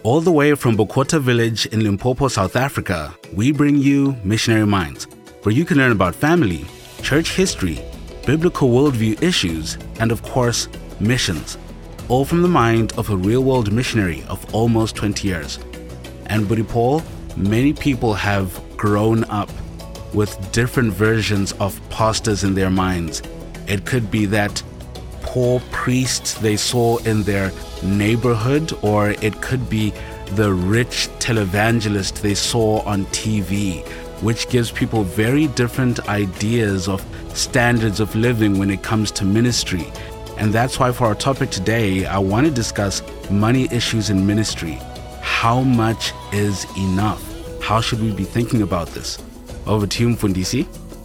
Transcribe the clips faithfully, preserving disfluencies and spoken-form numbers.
All the way from Bokota village in Limpopo, South Africa, we bring you Missionary Minds, where you can learn about family, church history, biblical worldview issues, and of course, missions, all from the mind of a real-world missionary of almost twenty years. And Buddy Paul, many people have grown up with different versions of pastors in their minds. It could be that poor priest they saw in their neighborhood, or it could be the rich televangelist they saw on T V, which gives people very different ideas of standards of living when it comes to ministry. And that's why for our topic today, I want to discuss money issues in ministry. How much is enough? How should we be thinking about this? Over to you, Mfundisi.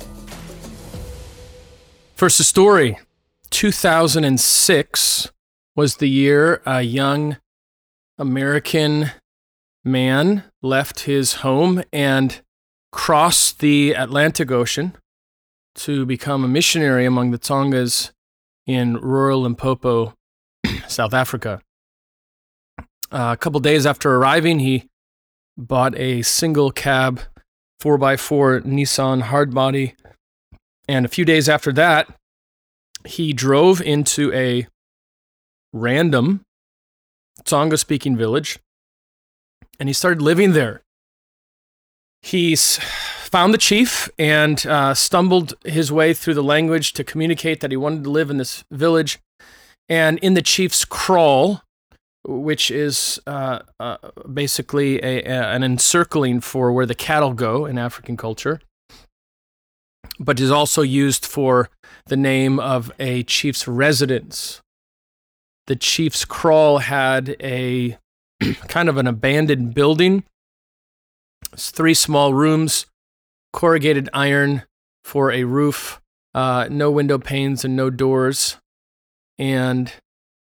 First, a story. two thousand six was the year a young American man left his home and crossed the Atlantic Ocean to become a missionary among the Tongas in rural Limpopo, South Africa. Uh, a couple days after arriving, he bought a single cab four by four Nissan hardbody, and a few days after that, he drove into a random Tonga-speaking village, and he started living there. He found the chief and uh, stumbled his way through the language to communicate that he wanted to live in this village. And in the chief's kraal, which is uh, uh, basically a, a, an encircling for where the cattle go in African culture, but is also used for the name of a chief's residence. The chief's kraal had a kind of an abandoned building. It's three small rooms, corrugated iron for a roof, uh, no window panes and no doors, and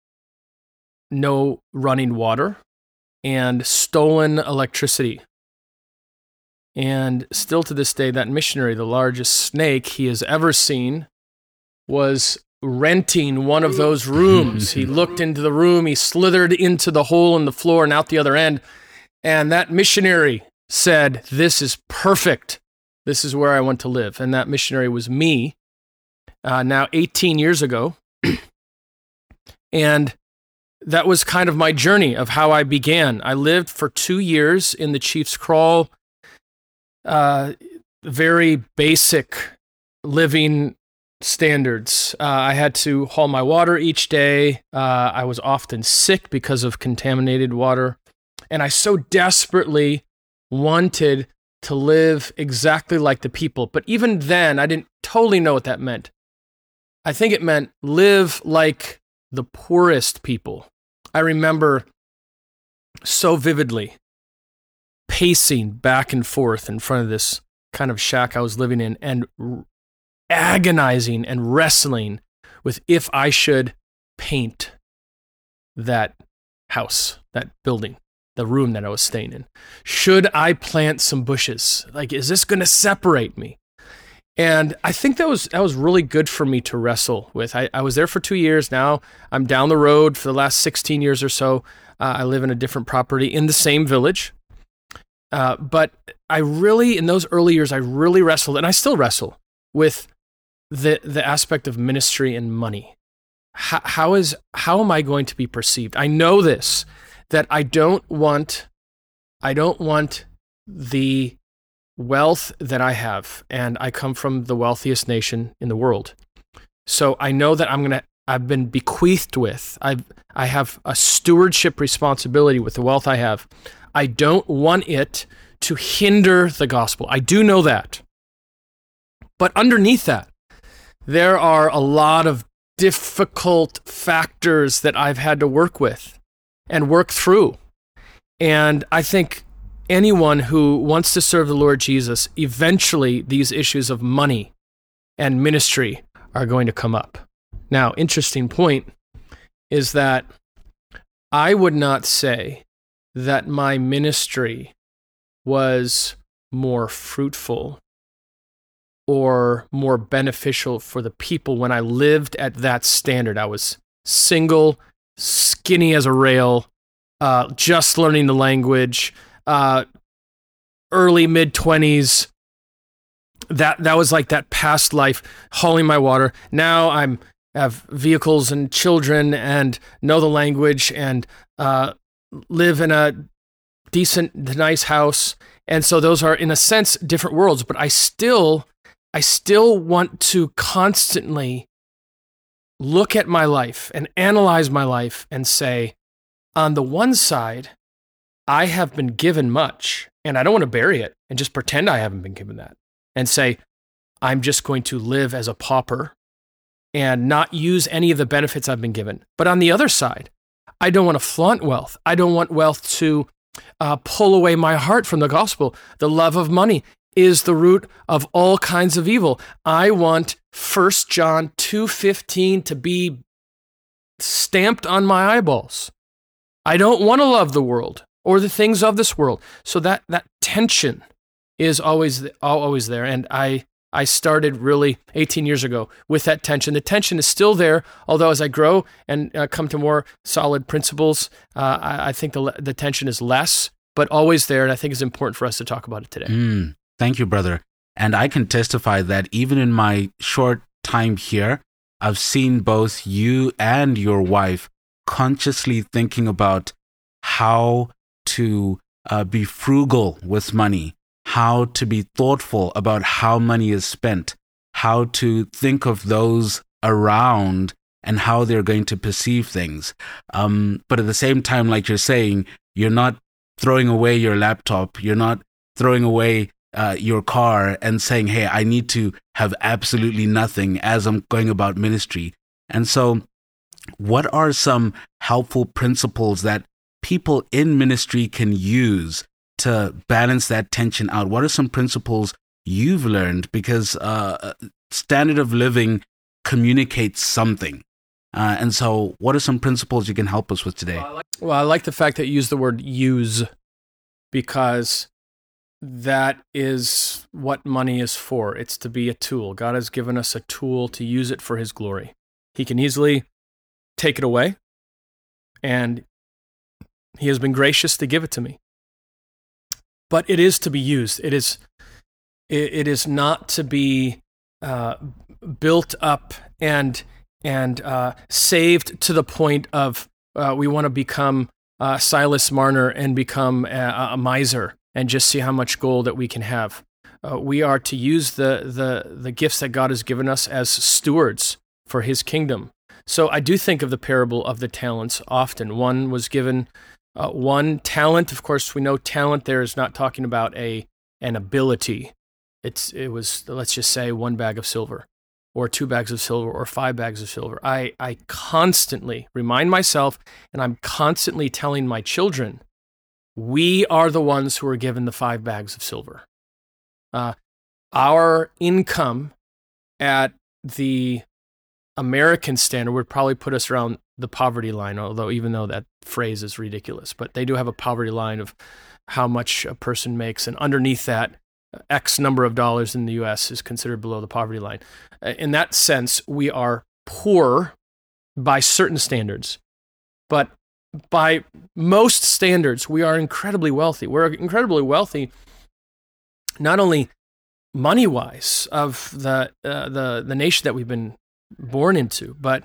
no running water, and stolen electricity. And still to this day, that missionary, the largest snake he has ever seen, was renting one of those rooms. He looked into the room, he slithered into the hole in the floor and out the other end, and that missionary said, "This is perfect. This is where I want to live." And that missionary was me, uh, now eighteen years ago. And that was kind of my journey of how I began. I lived for two years in the chief's kraal, uh, very basic living standards. Uh, I had to haul my water each day. Uh, I was often sick because of contaminated water. And I so desperately wanted to live exactly like the people. But even then, I didn't totally know what that meant. I think it meant live like the poorest people. I remember so vividly pacing back and forth in front of this kind of shack I was living in and r- agonizing and wrestling with if I should paint that house, that building, the room that I was staying in. Should I plant some bushes? Like, is this going to separate me? And I think that was that was really good for me to wrestle with. I, I was there for two years. Now I'm down the road for the last sixteen years or so. Uh, I live in a different property in the same village. Uh, but I really, in those early years, I really wrestled, and I still wrestle with the the aspect of ministry and money. How, how is how am I going to be perceived? I know this, that I don't want I don't want the wealth that I have, and I come from the wealthiest nation in the world. So I know that I'm gonna I've been bequeathed with. I I have a stewardship responsibility with the wealth I have. I don't want it to hinder the gospel. I do know that. But underneath that, there are a lot of difficult factors that I've had to work with and work through. And I think anyone who wants to serve the Lord Jesus, eventually these issues of money and ministry are going to come up. Now, interesting point is that I would not say that my ministry was more fruitful or more beneficial for the people when I lived at that standard. I was single, skinny as a rail, uh, just learning the language, uh, early mid twenties. That that was like that past life, hauling my water. Now I'm have vehicles and children and know the language and uh, live in a decent, nice house. And so those are, in a sense, different worlds. But I still, I still want to constantly look at my life and analyze my life and say, on the one side, I have been given much, and I don't want to bury it and just pretend I haven't been given that and say, I'm just going to live as a pauper and not use any of the benefits I've been given. But on the other side, I don't want to flaunt wealth. I don't want wealth to uh, pull away my heart from the gospel. The love of money is the root of all kinds of evil. I want First John two fifteen to be stamped on my eyeballs. I don't want to love the world or the things of this world. So that that tension is always always there. And I I started really eighteen years ago with that tension. The tension is still there, although as I grow and uh, come to more solid principles, uh, I, I think the the tension is less, but always there. And I think it's important for us to talk about it today. Mm, thank you, brother. And I can testify that even in my short time here, I've seen both you and your wife consciously thinking about how to uh, be frugal with money, how to be thoughtful about how money is spent, how to think of those around and how they're going to perceive things. Um, but at the same time, like you're saying, you're not throwing away your laptop, you're not throwing away uh, your car and saying, hey, I need to have absolutely nothing as I'm going about ministry. And so what are some helpful principles that people in ministry can use to balance that tension out? What are some principles you've learned? Because uh, standard of living communicates something. Uh, and so what are some principles you can help us with today? Well I, like, well, I like the fact that you use the word use, because that is what money is for. It's to be a tool. God has given us a tool to use it for his glory. He can easily take it away, and he has been gracious to give it to me. But it is to be used. It is it, it is not to be uh, built up and and uh, saved to the point of uh, we want to become uh, Silas Marner and become a, a miser and just see how much gold that we can have. Uh, we are to use the the the gifts that God has given us as stewards for his kingdom. So I do think of the parable of the talents often. One was given uh, one talent. Of course, we know talent there is not talking about a an ability. It's it was, let's just say, one bag of silver or two bags of silver or five bags of silver. I, I constantly remind myself, and I'm constantly telling my children, we are the ones who are given the five bags of silver. Uh, our income at the American standard would probably put us around the poverty line, although even though that phrase is ridiculous, but they do have a poverty line of how much a person makes, and underneath that, X number of dollars in the U S is considered below the poverty line. In that sense, we are poor by certain standards, but by most standards, we are incredibly wealthy. We're incredibly wealthy, not only money-wise of the uh, the the nation that we've been born into, but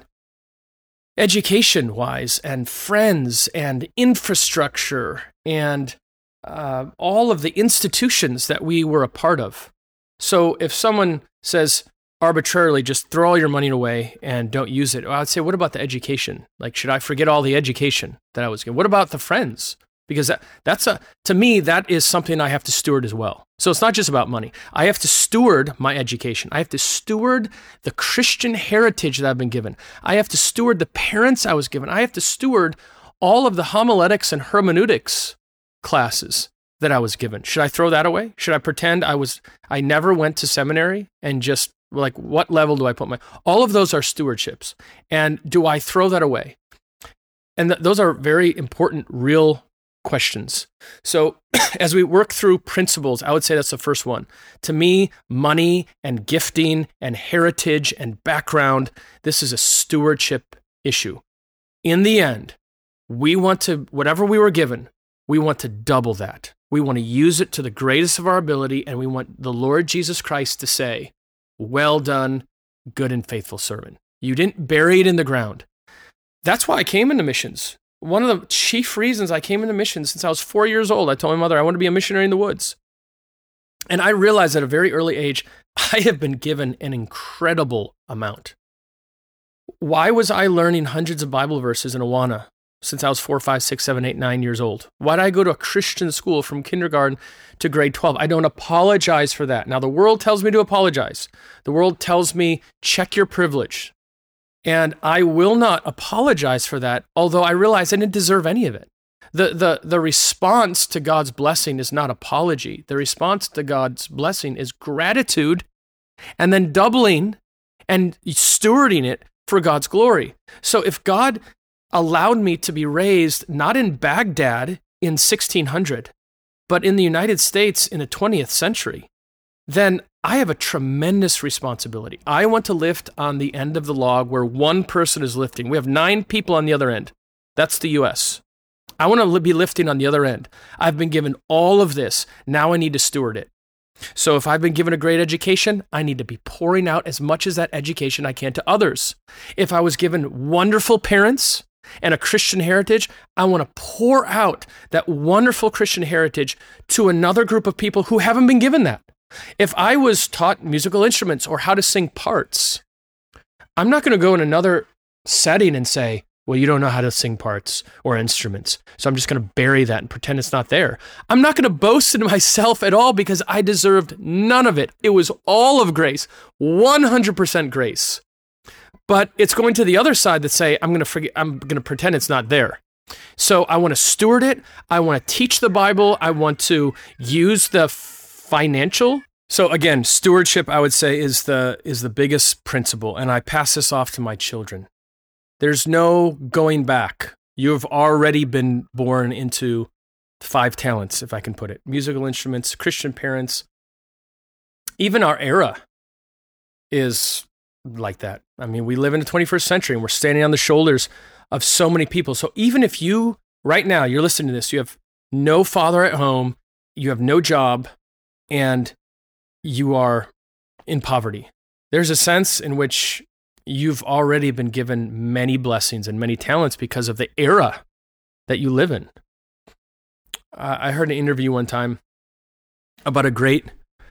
education-wise and friends and infrastructure and uh, all of the institutions that we were a part of. So if someone says arbitrarily, just throw all your money away and don't use it, well, I'd say, what about the education? Like, should I forget all the education that I was given? What about the friends? Because that, that's a, to me, that is something I have to steward as well. So it's not just about money. I have to steward my education. I have to steward the Christian heritage that I've been given. I have to steward the parents I was given. I have to steward all of the homiletics and hermeneutics classes that I was given. Should I throw that away? Should I pretend I was, I never went to seminary and just like, what level do I put my, all of those are stewardships. And do I throw that away? And th- those are very important, real questions. So as we work through principles, I would say that's the first one. To me, money and gifting and heritage and background, this is a stewardship issue. In the end, we want to, whatever we were given, we want to double that. We want to use it to the greatest of our ability, and we want the Lord Jesus Christ to say, well done, good and faithful servant. You didn't bury it in the ground. That's why I came into missions. One of the chief reasons I came into missions since I was four years old, I told my mother I want to be a missionary in the woods. And I realized at a very early age, I have been given an incredible amount. Why was I learning hundreds of Bible verses in Awana since I was four, five, six, seven, eight, nine years old? Why did I go to a Christian school from kindergarten to grade twelve? I don't apologize for that. Now, the world tells me to apologize. The world tells me, check your privilege. And I will not apologize for that, although I realize I didn't deserve any of it. The, the, the response to God's blessing is not apology. The response to God's blessing is gratitude and then doubling and stewarding it for God's glory. So if God allowed me to be raised not in Baghdad in sixteen hundred, but in the United States in the twentieth century, then I have a tremendous responsibility. I want to lift on the end of the log where one person is lifting. We have nine people on the other end. That's the U S. I want to be lifting on the other end. I've been given all of this. Now I need to steward it. So if I've been given a great education, I need to be pouring out as much as that education I can to others. If I was given wonderful parents and a Christian heritage, I want to pour out that wonderful Christian heritage to another group of people who haven't been given that. If I was taught musical instruments or how to sing parts, I'm not going to go in another setting and say, well, you don't know how to sing parts or instruments, so I'm just going to bury that and pretend it's not there. I'm not going to boast in myself at all because I deserved none of it. It was all of grace, one hundred percent grace. But it's going to the other side that say, I'm going to forget, I'm going to pretend it's not there. So I want to steward it. I want to teach the Bible. I want to use the financial. So again, stewardship, I would say, is the is the biggest principle, and I pass this off to my children. There's no going back. You have already been born into five talents, if I can put it. Musical instruments, Christian parents. Even our era is like that. I mean, we live in the twenty-first century and we're standing on the shoulders of so many people. So even if you, right now, you're listening to this, you have no father at home, you have no job, and you are in poverty, there's a sense in which you've already been given many blessings and many talents because of the era that you live in. Uh, I heard an interview one time about a great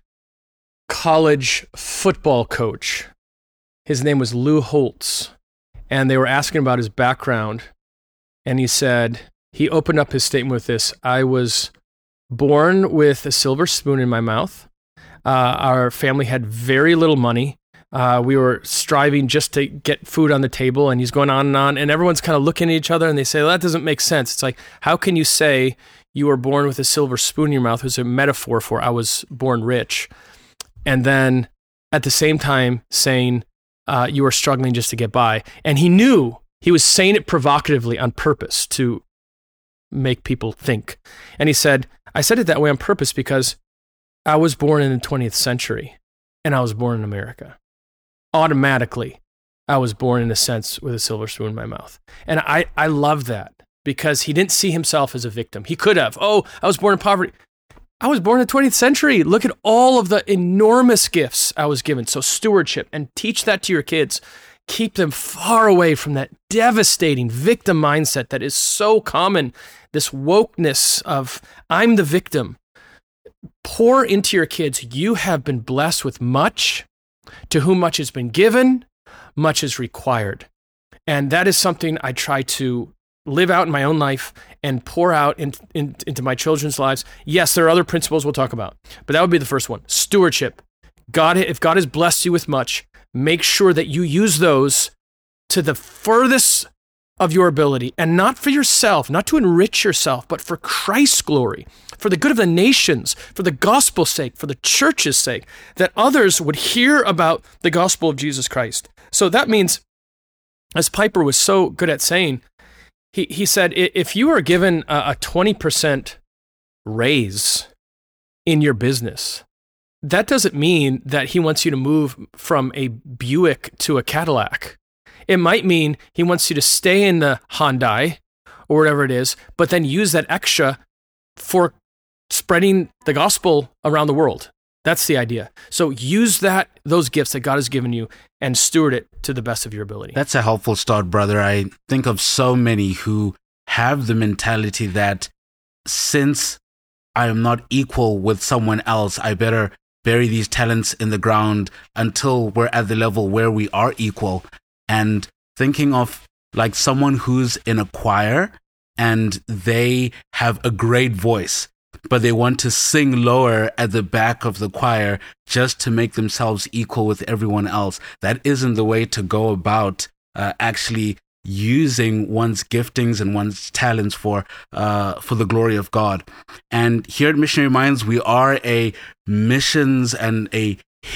college football coach. His name was Lou Holtz, and they were asking about his background, and he said, he opened up his statement with this: I was born with a silver spoon in my mouth. Uh, our family had very little money. Uh, we were striving just to get food on the table, and he's going on and on, and everyone's kind of looking at each other, and they say, well, that doesn't make sense. It's like, how can you say you were born with a silver spoon in your mouth? It was a metaphor for I was born rich. And then at the same time saying uh, you were struggling just to get by. And he knew he was saying it provocatively on purpose to make people think. And he said, I said it that way on purpose because I was born in the twentieth century, and I was born in America. Automatically, I was born in a sense with a silver spoon in my mouth. And I, I love that because he didn't see himself as a victim. He could have, oh, I was born in poverty. I was born in the twentieth century. Look at all of the enormous gifts I was given. So stewardship, and teach that to your kids. Keep them far away from that devastating victim mindset that is so common, this wokeness of I'm the victim. Pour into your kids, you have been blessed with much. To whom much has been given, much is required. And that is something I try to live out in my own life and pour out in, in, into my children's lives. Yes, there are other principles we'll talk about, but that would be the first one. Stewardship. God, if God has blessed you with much, make sure that you use those to the furthest of your ability, and not for yourself, not to enrich yourself, but for Christ's glory, for the good of the nations, for the gospel's sake, for the church's sake, that others would hear about the gospel of Jesus Christ. So that means, as Piper was so good at saying, he, he said, if you are given a, a twenty percent raise in your business, that doesn't mean that he wants you to move from a Buick to a Cadillac. It might mean he wants you to stay in the Hyundai or whatever it is, but then use that extra for spreading the gospel around the world. That's the idea. So use that, those gifts that God has given you, and steward it to the best of your ability. That's a helpful start, brother. I think of so many who have the mentality that since I am not equal with someone else, I better bury these talents in the ground until we're at the level where we are equal. And thinking of like someone who's in a choir and they have a great voice, but they want to sing lower at the back of the choir just to make themselves equal with everyone else. That isn't the way to go about uh, actually using one's giftings and one's talents for uh, for the glory of God. And here at Missionary Minds, we are a missions and a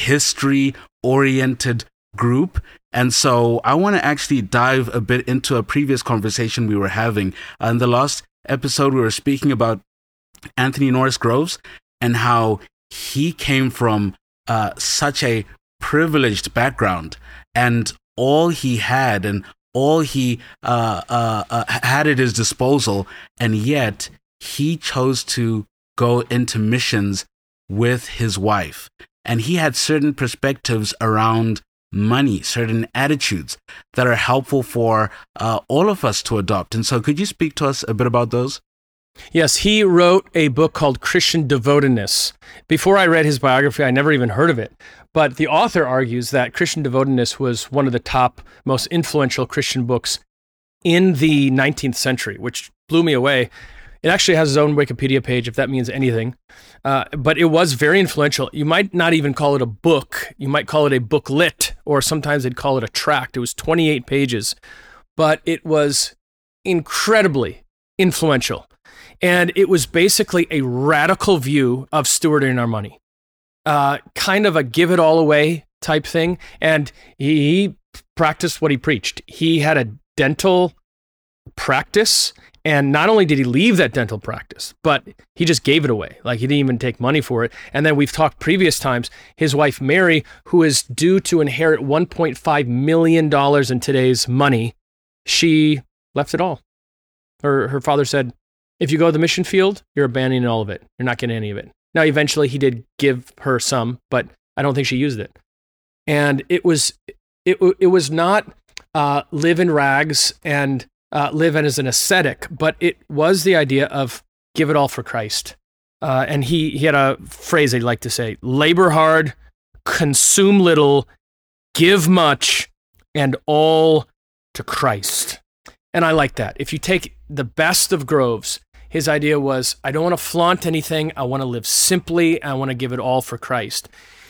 history-oriented group. And so I want to actually dive a bit into a previous conversation we were having. Uh, in the last episode, we were speaking about Anthony Norris Groves and how he came from uh, such a privileged background, and all he had and all he uh, uh, uh, had at his disposal, and yet he chose to go into missions with his wife. And he had certain perspectives around money, certain attitudes that are helpful for uh, all of us to adopt. And so could you speak to us a bit about those? Yes, he wrote a book called Christian Devotedness. Before I read his biography, I never even heard of it. But the author argues that Christian Devotedness was one of the top, most influential Christian books in the nineteenth century, which blew me away. It actually has its own Wikipedia page, if that means anything. Uh, but it was very influential. You might not even call it a book. You might call it a booklet, or sometimes they'd call it a tract. It was twenty-eight pages, but it was incredibly influential. And it was basically a radical view of stewarding our money, uh, kind of a give it all away type thing. And he practiced what he preached. He had a dental practice, and not only did he leave that dental practice, but he just gave it away. Like, he didn't even take money for it. And then we've talked previous times, his wife, Mary, who is due to inherit one point five million dollars in today's money, she left it all. Her, her father said, if you go to the mission field, you're abandoning all of it. You're not getting any of it. Now, eventually he did give her some, but I don't think she used it. And it was it, it was not uh, live in rags and uh, live as an ascetic, but it was the idea of give it all for Christ. Uh, and he, he had a phrase he'd like to say, labor hard, consume little, give much, and all to Christ. And I like that. If you take the best of Groves, his idea was, I don't want to flaunt anything. I want to live simply. I want to give it all for Christ.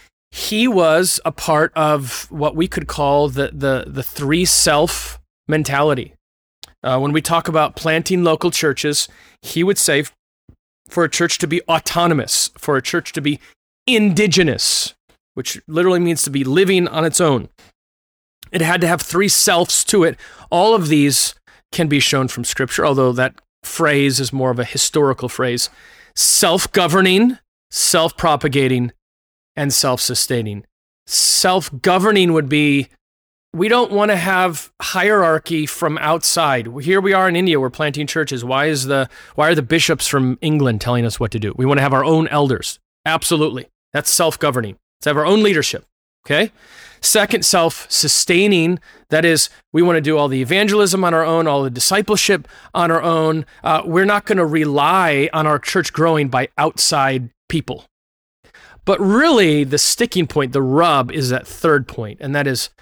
He was a part of what we could call the the, the three self mentality. Uh, when we talk about planting local churches, he would say for a church to be autonomous, for a church to be indigenous, which literally means to be living on its own. It had to have three selves to it. All of these can be shown from Scripture, although that phrase is more of a historical phrase. Self-governing, self-propagating, and self-sustaining. Self-governing would be, we don't want to have hierarchy from outside. Here we are in India, we're planting churches. Why is the why are the bishops from England telling us what to do? We want to have our own elders. Absolutely. That's self-governing. Let's have our own leadership. Okay? Second, self-sustaining. That is, we want to do all the evangelism on our own, all the discipleship on our own. Uh, we're not going to rely on our church growing by outside people. But really, the sticking point, the rub, is that third point, and that is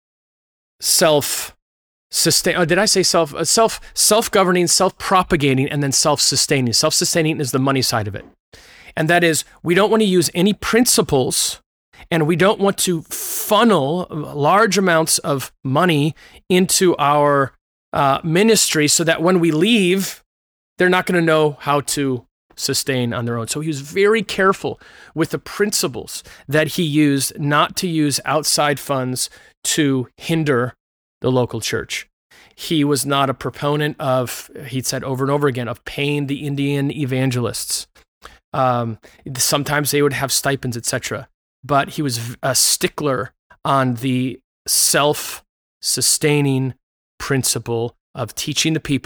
self-sustain. Oh, did I say self? Uh, self, self-governing, self-propagating, and then self-sustaining. Self-sustaining is the money side of it. And that is, we don't want to use any principles, and we don't want to funnel large amounts of money into our uh, ministry so that when we leave, they're not going to know how to sustain on their own. So he was very careful with the principles that he used not to use outside funds to hinder the local church. He was not a proponent of, he said over and over again, of paying the Indian evangelists. Um, sometimes they would have stipends, et cetera. But he was a stickler on the self-sustaining principle of teaching the people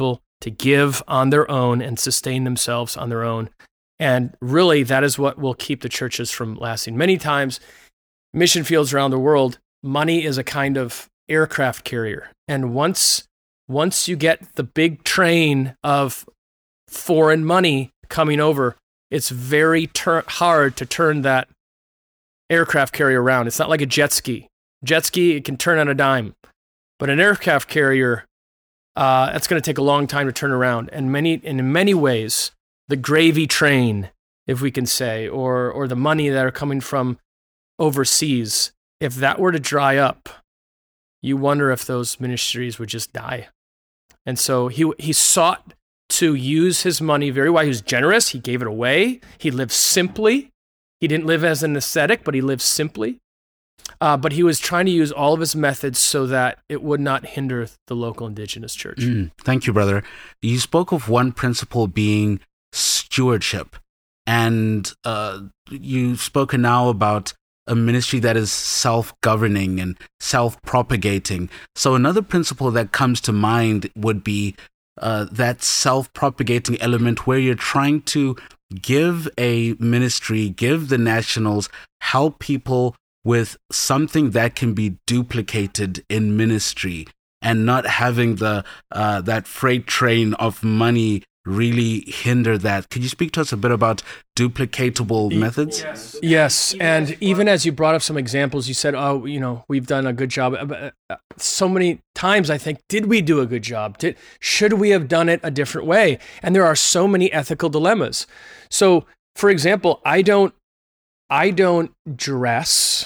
to give on their own and sustain themselves on their own. And really, that is what will keep the churches from lasting. Many times, mission fields around the world, money is a kind of aircraft carrier. And once, once you get the big train of foreign money coming over, it's very ter- hard to turn that aircraft carrier around. It's not like a jet ski. Jet ski, it can turn on a dime. But an aircraft carrier, uh, that's going to take a long time to turn around. And many, and in many ways, the gravy train, if we can say, or or the money that are coming from overseas, if that were to dry up, you wonder if those ministries would just die. And so he he sought to use his money very well. He was generous. He gave it away. He lived simply. He didn't live as an ascetic, but he lived simply. Uh, but he was trying to use all of his methods so that it would not hinder the local indigenous church. Mm, thank you, brother. You spoke of one principle being stewardship. And uh, you've spoken now about a ministry that is self-governing and self-propagating. So another principle that comes to mind would be uh, that self-propagating element where you're trying to give a ministry, give the nationals, help people with something that can be duplicated in ministry, and not having the uh, that freight train of money really hinder that. Could you speak to us a bit about duplicatable methods? Yes. Yes, and even as you brought up some examples, you said, oh, you know, we've done a good job. So many times I think, did we do a good job? Did, should we have done it a different way? And there are so many ethical dilemmas. So, for example, I don't, I don't dress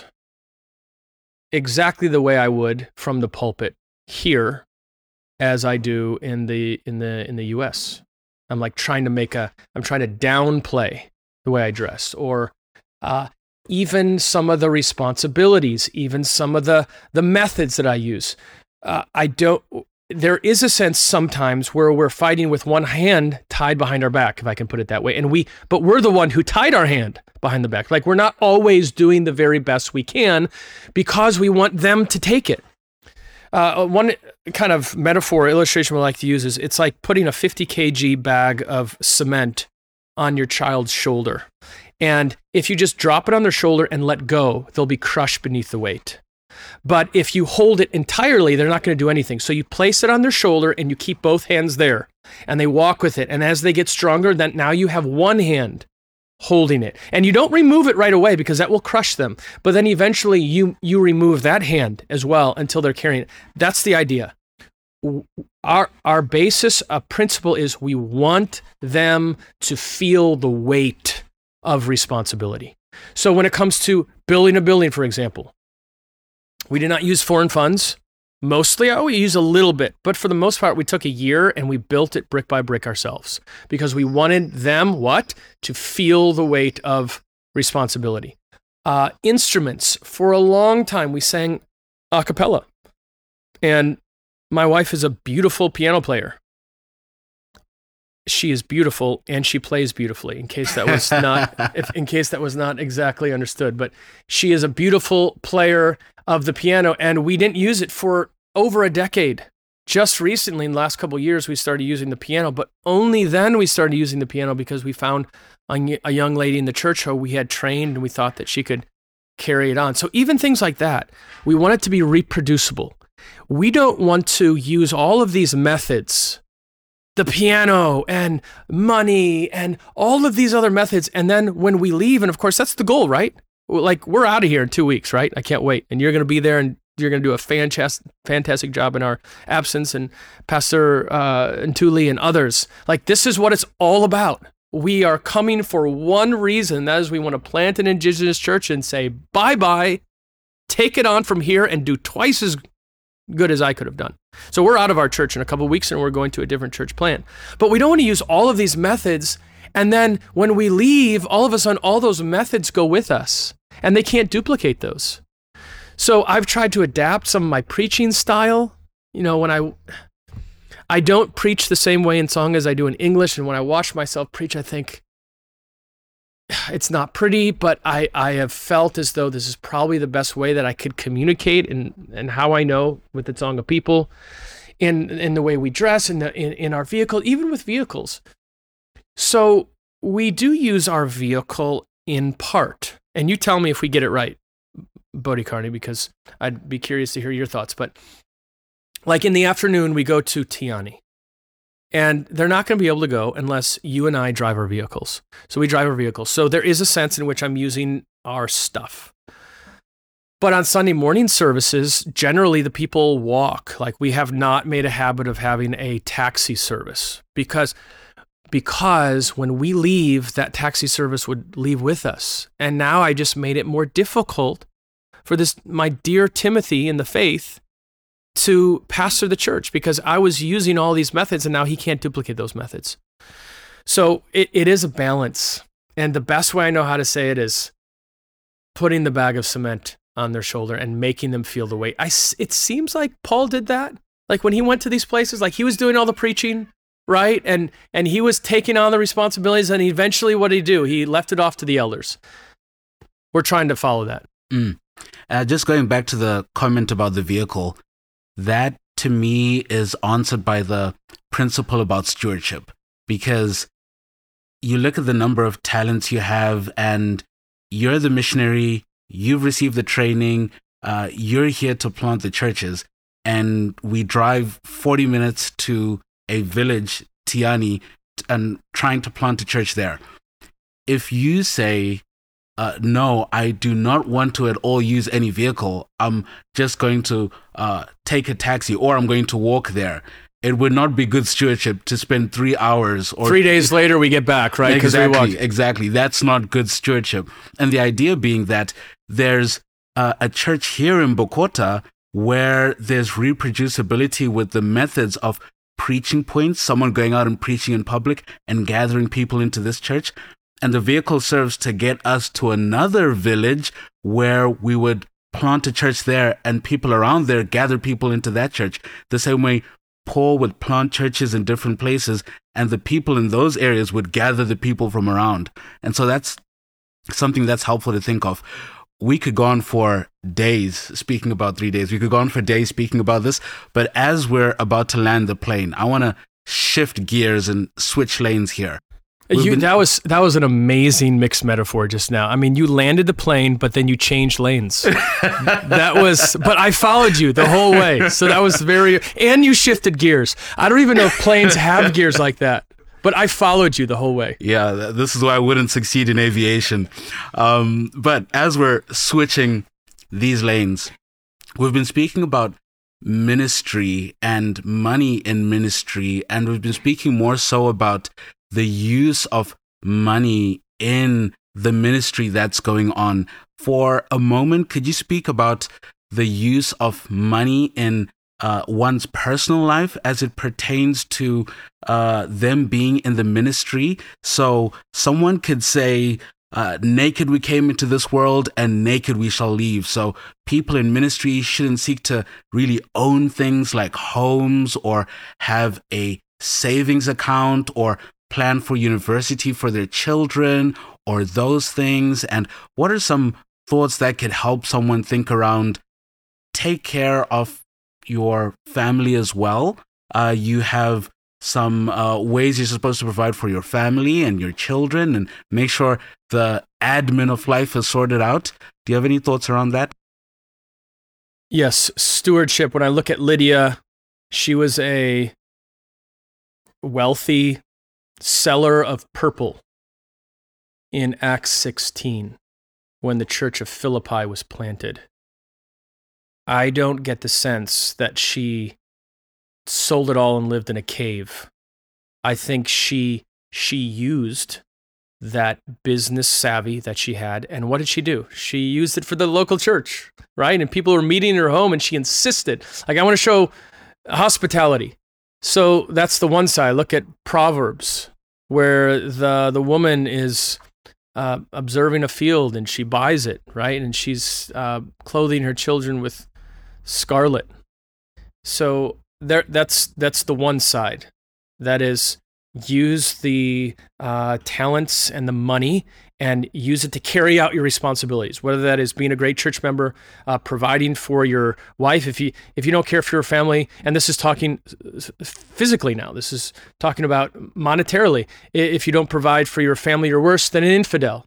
exactly the way I would from the pulpit here as I do in the in the in the U S. I'm like trying to make a, I'm trying to downplay the way I dress, or uh, even some of the responsibilities, even some of the, the methods that I use. Uh, I don't, there is a sense sometimes where we're fighting with one hand tied behind our back, if I can put it that way. And we, but we're the one who tied our hand behind the back. Like we're not always doing the very best we can because we want them to take it. Uh, one kind of metaphor, illustration we like to use is it's like putting a fifty kilogram bag of cement on your child's shoulder. And if you just drop it on their shoulder and let go, they'll be crushed beneath the weight. But if you hold it entirely, they're not going to do anything. So you place it on their shoulder and you keep both hands there and they walk with it. And as they get stronger, then now you have one hand holding it. And you don't remove it right away because that will crush them. But then eventually you you remove that hand as well until they're carrying it. That's the idea. Our our basis, a principle is we want them to feel the weight of responsibility. So when it comes to building a building, for example, we did not use foreign funds. Mostly, oh, we use a little bit, but for the most part, we took a year and we built it brick by brick ourselves because we wanted them, what? To feel the weight of responsibility. Uh, instruments, for a long time, we sang a cappella. And my wife is a beautiful piano player. She is beautiful and she plays beautifully, in case that was not, if, in case that was not exactly understood. But she is a beautiful player of the piano, and we didn't use it for over a decade. Just recently, in the last couple of years, we started using the piano, but only then we started using the piano because we found a, a young lady in the church who we had trained and we thought that she could carry it on. So even things like that, we want it to be reproducible. We don't want to use all of these methods, the piano and money and all of these other methods, and then when we leave, and of course that's the goal, right? Like, we're out of here in two weeks, right? I can't wait. And you're going to be there and you're going to do a fantastic, fantastic job in our absence, and Pastor uh, Ntuli and others. Like, this is what it's all about. We are coming for one reason. That is, we want to plant an indigenous church and say, bye-bye, take it on from here and do twice as good as I could have done. So we're out of our church in a couple of weeks and we're going to a different church plant. But we don't want to use all of these methods, and then when we leave, all of a sudden, all those methods go with us. And they can't duplicate those. So I've tried to adapt some of my preaching style. You know, when I I don't preach the same way in song as I do in English. And when I watch myself preach, I think it's not pretty, but I, I have felt as though this is probably the best way that I could communicate and, and how I know with the Tsonga people. in in the way we dress, in the in, in our vehicle, even with vehicles. So we do use our vehicle in part. And you tell me if we get it right, Bodhi Carney, because I'd be curious to hear your thoughts. But like in the afternoon, we go to Tiani. And they're not going to be able to go unless you and I drive our vehicles. So we drive our vehicles. So there is a sense in which I'm using our stuff. But on Sunday morning services, generally the people walk. Like we have not made a habit of having a taxi service because, because when we leave, that taxi service would leave with us. And now I just made it more difficult for this, my dear Timothy in the faith, to pastor the church because I was using all these methods and now he can't duplicate those methods. So it, it is a balance. And the best way I know how to say it is putting the bag of cement on their shoulder and making them feel the weight. I, it seems like Paul did that. Like when he went to these places, like he was doing all the preaching, right? And and he was taking on the responsibilities and eventually what did he do? He left it off to the elders. We're trying to follow that. Mm. Uh, just going back to the comment about the vehicle, that to me is answered by the principle about stewardship, because you look at the number of talents you have and you're the missionary, you've received the training, uh, you're here to plant the churches, and we drive forty minutes to a village, Tiani, and trying to plant a church there. If you say, Uh, no, I do not want to at all use any vehicle, I'm just going to uh, take a taxi or I'm going to walk there, it would not be good stewardship to spend three hours or three days later we get back, right? Exactly, we walk. exactly. That's not good stewardship. And the idea being that there's uh, a church here in Bokota where there's reproducibility with the methods of preaching points, someone going out and preaching in public and gathering people into this church. And the vehicle serves to get us to another village where we would plant a church there and people around there gather people into that church. The same way Paul would plant churches in different places and the people in those areas would gather the people from around. And so that's something that's helpful to think of. We could go on for days speaking about three days. We could go on for days speaking about this. But as we're about to land the plane, I want to shift gears and switch lanes here. You, been, that was that was an amazing mixed metaphor just now. I mean, you landed the plane, but then you changed lanes. That was, but I followed you the whole way. So that was very, and you shifted gears. I don't even know if planes have gears like that, but I followed you the whole way. Yeah, this is why I wouldn't succeed in aviation. Um, but as we're switching these lanes, we've been speaking about ministry and money in ministry, and we've been speaking more so about the use of money in the ministry that's going on. For a moment, could you speak about the use of money in uh, one's personal life as it pertains to uh, them being in the ministry? So someone could say, uh, naked we came into this world and naked we shall leave. So people in ministry shouldn't seek to really own things like homes or have a savings account or plan for university for their children or those things. And what are some thoughts that could help someone think around, take care of your family as well? Uh, you have some uh, ways you're supposed to provide for your family and your children and make sure the admin of life is sorted out. Do you have any thoughts around that? Yes, stewardship. When I look at Lydia, she was a wealthy seller of purple in Acts sixteen when the church of Philippi was planted. I don't get the sense that she sold it all and lived in a cave. I think she she used that business savvy that she had, and what did she do? She used it for the local church, right? And people were meeting in her home and she insisted, like, I want to show hospitality. So that's the one side. Look at Proverbs, where the the woman is uh, observing a field and she buys it, right? And she's uh, clothing her children with scarlet. So there, that's that's the one side. That is, use the uh, talents and the money and use it to carry out your responsibilities, whether that is being a great church member, uh, providing for your wife. If you if you don't care for your family, and this is talking physically now, this is talking about monetarily. If you don't provide for your family, you're worse than an infidel.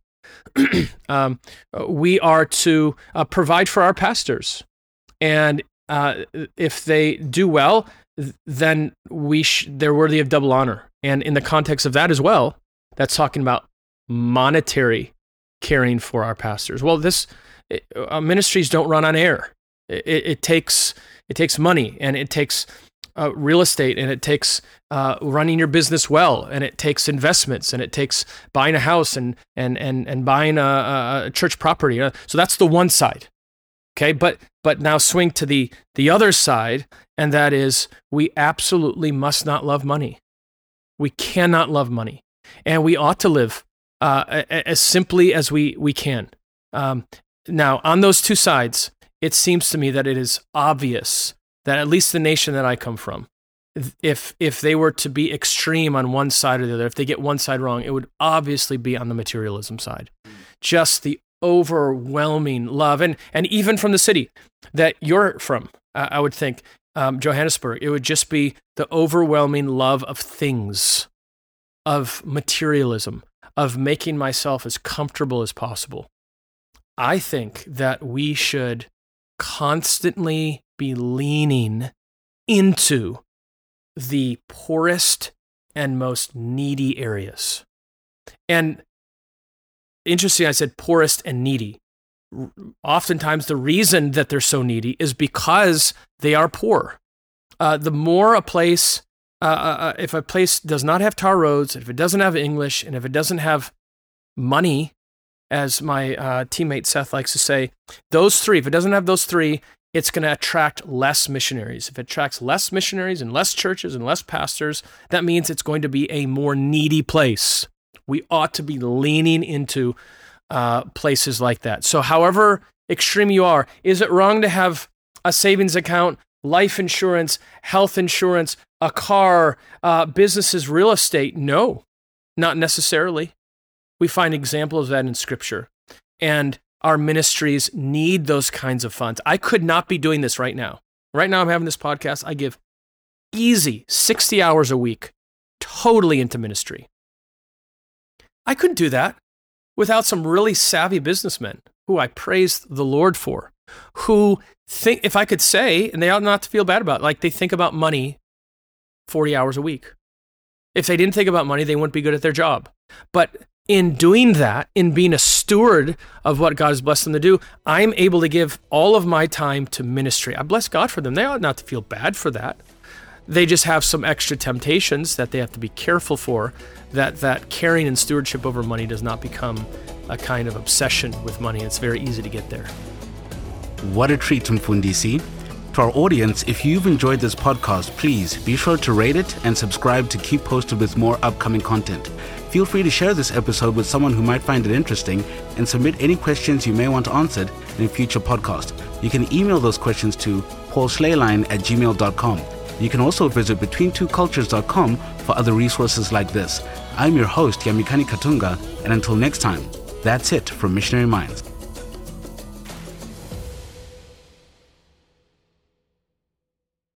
um, we are to uh, provide for our pastors, and uh, if they do well, then we sh- they're worthy of double honor. And in the context of that as well, that's talking about monetary caring for our pastors. Well, this it, uh, ministries don't run on air. It, it, it takes it takes money, and it takes uh, real estate, and it takes uh, running your business well, and it takes investments, and it takes buying a house and and and and buying a, a church property. Uh, so that's the one side. Okay, but but now swing to the the other side, and that is we absolutely must not love money. We cannot love money, and we ought to live Uh, as simply as we, we can. Um, now, on those two sides, it seems to me that it is obvious that at least the nation that I come from, if if they were to be extreme on one side or the other, if they get one side wrong, it would obviously be on the materialism side. Just the overwhelming love, and and even from the city that you're from, uh, I would think, um, Johannesburg, it would just be the overwhelming love of things, of materialism, of making myself as comfortable as possible. I think that we should constantly be leaning into the poorest and most needy areas. And interesting, I said poorest and needy. Oftentimes, the reason that they're so needy is because they are poor. Uh, the more a place Uh, uh, if a place does not have tar roads, if it doesn't have English, and if it doesn't have money, as my uh, teammate Seth likes to say, those three, if it doesn't have those three, it's going to attract less missionaries. If it attracts less missionaries and less churches and less pastors, that means it's going to be a more needy place. We ought to be leaning into uh, places like that. So however extreme you are, is it wrong to have a savings account, life insurance, health insurance, a car, uh, businesses, real estate? No, not necessarily. We find examples of that in Scripture. And our ministries need those kinds of funds. I could not be doing this right now. Right now I'm having this podcast. I give easy sixty hours a week totally into ministry. I couldn't do that without some really savvy businessmen who I praise the Lord for, who think, if I could say, and they ought not to feel bad about it, like they think about money forty hours a week. If they didn't think about money, they wouldn't be good at their job. But in doing that, in being a steward of what God has blessed them to do, I'm able to give all of my time to ministry. I bless God for them. They ought not to feel bad for that. They just have some extra temptations that they have to be careful for, that that caring and stewardship over money does not become a kind of obsession with money. It's very easy to get there. What a treat, Mfundisi. To our audience, if you've enjoyed this podcast, please be sure to rate it and subscribe to keep posted with more upcoming content. Feel free to share this episode with someone who might find it interesting, and submit any questions you may want answered in a future podcast. You can email those questions to paul schleierlein at gmail dot com. You can also visit between two cultures dot com for other resources like this. I'm your host, Yamikani Katunga, and until next time, that's it from Missionary Minds.